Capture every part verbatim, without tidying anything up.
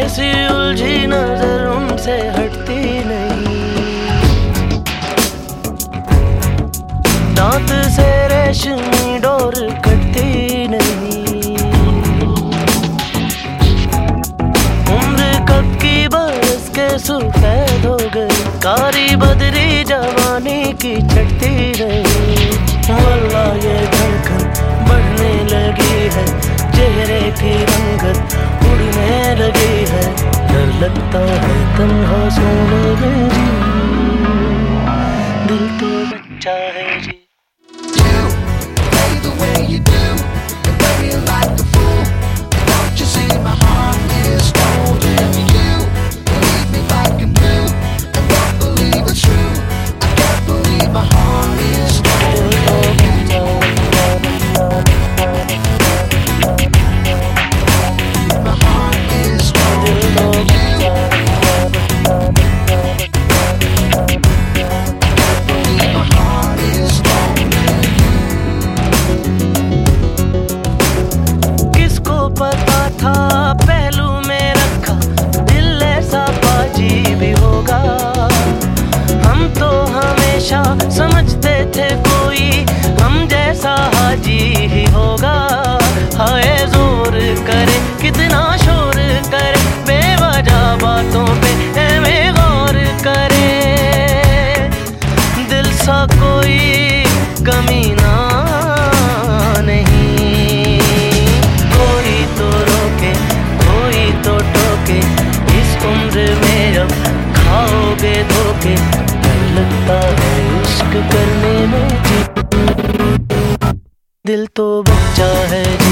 सी उलझी नजर उनसे हटती नहीं, दांत से रेशमी डोर कटती नहीं। उम्र कब की बरस के सफेद हो गई, कारी बदरी जवानी की छटती नहीं। वल्लाह ये धड़कन बढ़ने लगी है, चेहरे की रंगत उड़ने लगी है। डर लगता है तन्हा सोने में जी, दिल तो बच्चा है जी। पता था पहलू में रखा दिल ऐसा बाजी भी होगा। हम तो हमेशा समझते थे कोई हम जैसा हाजी ही होगा। हाय जोर करे कितना शोर करे, बेवजह बातों पे हमें गौर करे। दिल सा कोई कमीना धोखे। डर लगता है इश्क करने में जी, दिल तो बच्चा है जी,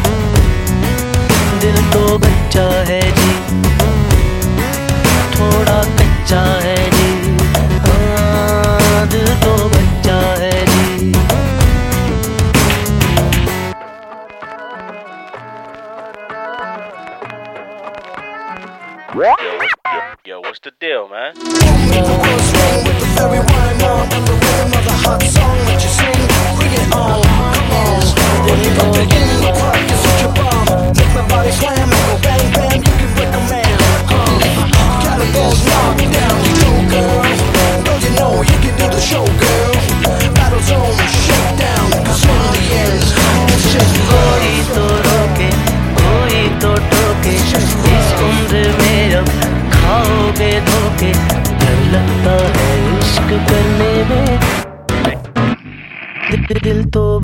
दिल तो बच्चा है जी, थोड़ा कच्चा है जी। हाँ, दिल तो बच्चा है जी। Yo, yo, what's the deal, man? Make the world swing with the very one on, on the rhythm of the hot song that you sing. Bring it on, come on. When you put it in the club, you're such a bomb. Make my body slam and go bang bang. You can break a man. Uh, got it all knocked down, you go girl. Don't you know you can do the show, girl? Battle zone, shake down, 'cause in the end, it's just कोई तो रोके, कोई तो टोके, इस उम्र में अब खाओगे धोखे। डर लगता है इश्क करने में, दिल तो